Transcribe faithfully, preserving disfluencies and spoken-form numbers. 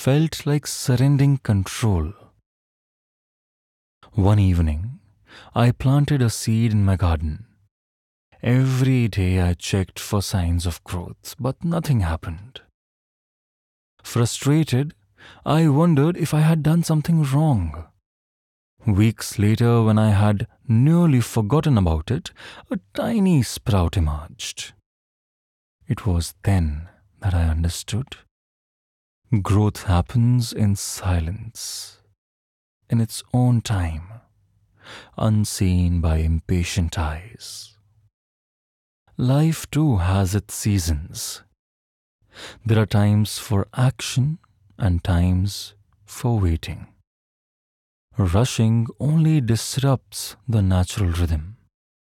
felt like surrendering control. One evening, I planted a seed in my garden. Every day I checked for signs of growth, but nothing happened. Frustrated, I wondered if I had done something wrong. Weeks later, when I had nearly forgotten about it, a tiny sprout emerged. It was then that I understood. Growth happens in silence, in its own time, unseen by impatient eyes. Life too has its seasons. There are times for action and times for waiting. Rushing only disrupts the natural rhythm.